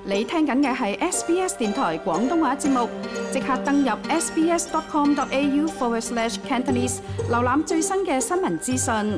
你聽緊嘅係 SBS 電台廣東話節目，即刻登入 sbs.com.au/Cantonese 瀏覽最新嘅新聞資訊。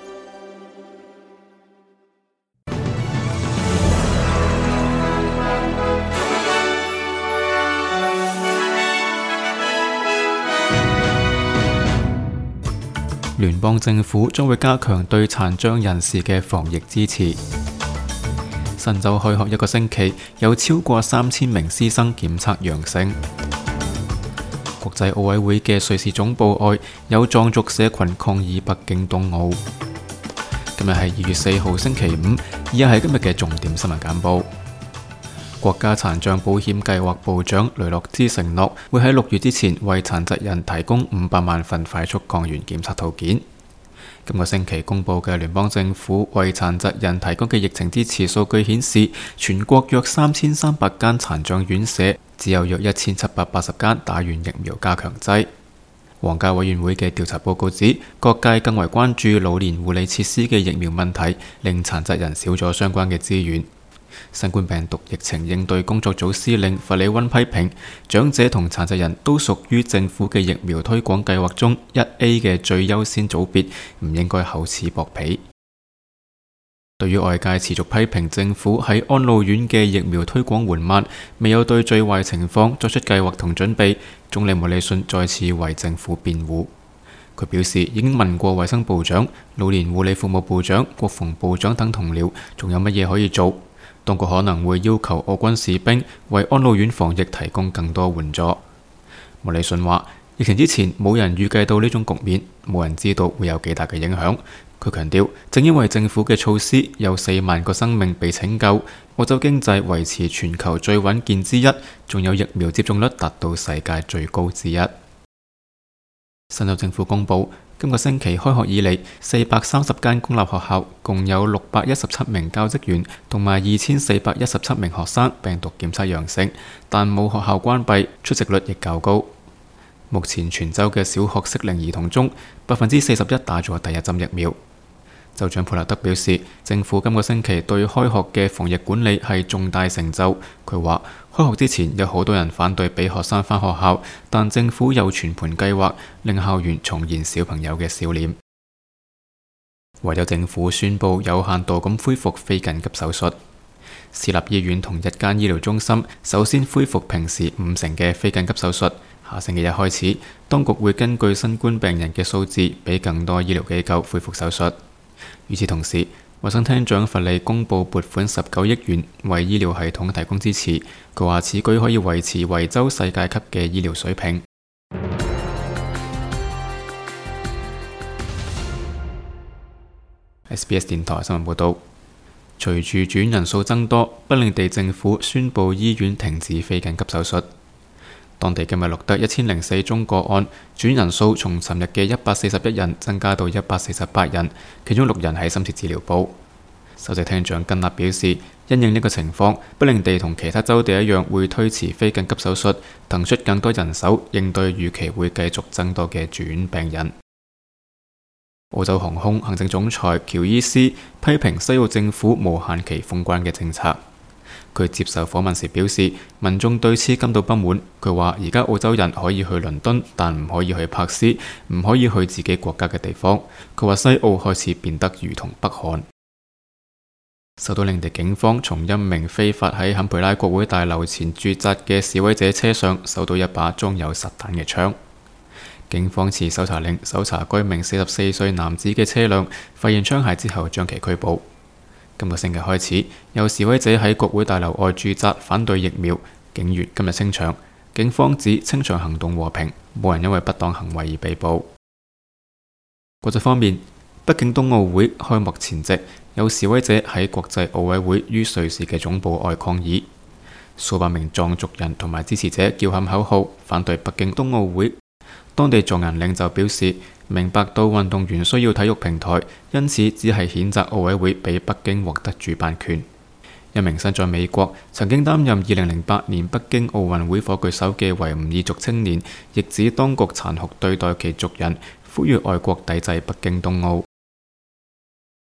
聯邦政府將會加強對殘障人士嘅防疫支持。新州開學一個星期，有超過3000名師生檢測陽性。國際奧委會嘅瑞士總部外有藏族社群抗議北京冬奧。今日係2月4號星期五，以下係今日嘅重點新聞簡報。國家殘障保險計劃部長雷諾茲承諾會喺6月之前為殘疾人提供500萬份快速抗原檢測套件。今個星期公佈嘅聯邦政府為殘疾人提供嘅疫情支持數據顯示，全國約3300間殘障院舍只有約1780間打完疫苗加強劑。皇家委員會嘅調查報告指，各界更為關注老年護理設施嘅疫苗問題，令殘疾人少咗相關嘅資源。新冠病毒疫情應對工作組司令弗里溫批評，長者同殘疾人都屬於政府嘅疫苗推廣計劃中 1A 嘅最優先組別，唔應該厚此薄彼。對於外界持續批評政府喺安老院嘅疫苗推廣緩慢，未有對最壞情況作出計劃同準備，總理莫里遜再次為政府辯護。佢表示已經問過衛生部長、老年護理服務部長、國防部長等同僚，仲有乜嘢可以做？當局可能會要求俄軍士兵為安老院防疫提供更多援助。莫里遜話：疫情之前冇人預計到呢種局面，冇人知道會有幾大嘅影響。佢強調，正因為政府嘅措施，有4萬個生命被拯救，澳洲經濟維持全球最穩健之一，仲有疫苗接種率達到世界最高之一。新州政府公布，今個星期開學以嚟，430間公立學校共有617名教職員同埋2417名學生病毒檢測陽性，但冇學校關閉，出席率亦較高。目前全州嘅小學適齡兒童中，41%打咗第一針疫苗。州長普勒德表示，政府今個星期對開學嘅防疫管理係重大成就。佢話，開學之前有好多人反對俾學生返學校，但政府有全盤計劃，令校園重現小朋友嘅笑臉。維州政府宣布有限度咁恢復非緊急手術。私立醫院同日間醫療中心首先恢復平時50%嘅非緊急手術。下星期一開始，當局會根據新冠病人嘅數字，俾更多醫療機構恢復手術。與此同時，衛生廳長弗利公布撥款19億元為醫療系統提供支持。佢話此舉可以維持維州世界級嘅醫療水平。SBS 電台新聞報道，隨住住院人數增多，北領地政府宣布醫院停止非緊急手術。當地今日錄得1004宗個案，住院人數從尋日嘅141人增加到148人，其中6人喺深切治療部。首席廳長根納表示，因應呢個情況，北領地同其他州地一樣會推遲非緊急手術，騰出更多人手應對預期會繼續增多嘅住院病人。澳洲航空行政總裁喬伊斯批評西澳政府無限期封關嘅政策。佢接受訪問時表示，民眾對此感到不滿。佢話：而家澳洲人可以去倫敦，但唔可以去珀斯，唔可以去自己國家嘅地方。佢話西澳開始變得如同北韓。受到領地警方從一名非法喺坎培拉國會大樓前駐紮嘅示威者車上搜到一把裝有實彈嘅槍。警方持搜查令搜查該名44歲男子嘅車輛，發現槍械之後將其拘捕。今個星期開始，有示威者喺國會大樓外駐紮反對疫苗。警員今日清場，警方指清場行動和平，冇人因為不當行為而被捕。國際方面，北京冬奧會開幕前夕，有示威者喺國際奧委會於瑞士嘅總部外抗議，數百名藏族人同埋支持者叫喊口號，反對北京冬奧會。當地藏人領袖表示，明白到運動員需要體育平台，因此只係譴責奧委會俾北京獲得主辦權。一名身在美國、曾經擔任2008年北京奧運會火炬手嘅維吾爾族青年，亦指當局殘酷對待其族人，呼籲外國抵制北京冬奧。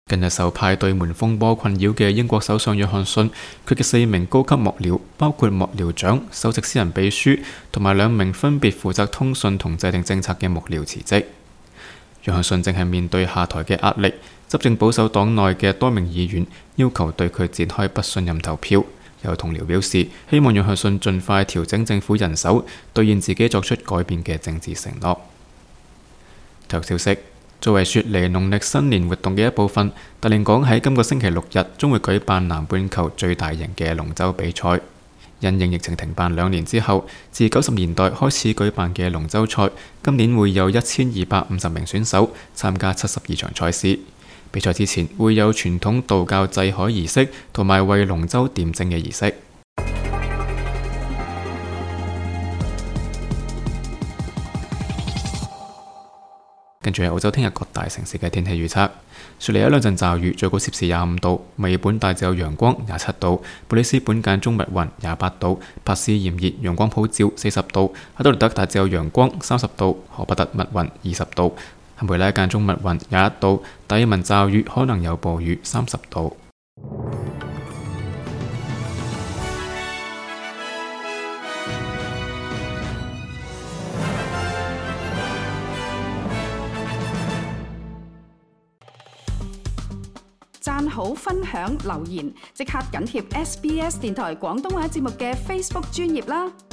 近日受派對門風波困擾嘅英國首相約翰遜，佢嘅4名高級幕僚，包括幕僚長、首席私人秘書同埋2名分別負責通訊同制定政策嘅幕僚辭職。約翰遜正係面對下台嘅壓力，執政保守黨內嘅多名議員要求對佢展開不信任投票。有同僚表示，希望約翰遜盡快調整政府人手，兌現自己作出改變嘅政治承諾。體育消息。作為雪梨農曆新年活動嘅一部分，特靈港喺今個星期6日將會舉辦南半球最大型嘅龍舟比賽。因應疫情停辦2年之後，自90年代開始舉辦嘅龍舟賽，今年會有1250名選手參加72場賽事。比賽之前會有傳統道教祭海儀式同埋為龍舟點睛嘅儀式。跟住係澳洲聽日各大城市嘅天氣預測：雪梨有兩陣驟雨，最高攝氏25度；墨爾本大致有陽光27度；布里斯本間中密雲28度；珀斯炎熱陽光普照40度；阿德萊德大致有陽光30度；荷伯特密雲20度；坎培拉間中密雲21度；達爾文驟雨可能有暴雨30度。 讚好、分享、留言，即刻緊貼SBS 電台廣東話節目嘅 Facebook 專頁啦！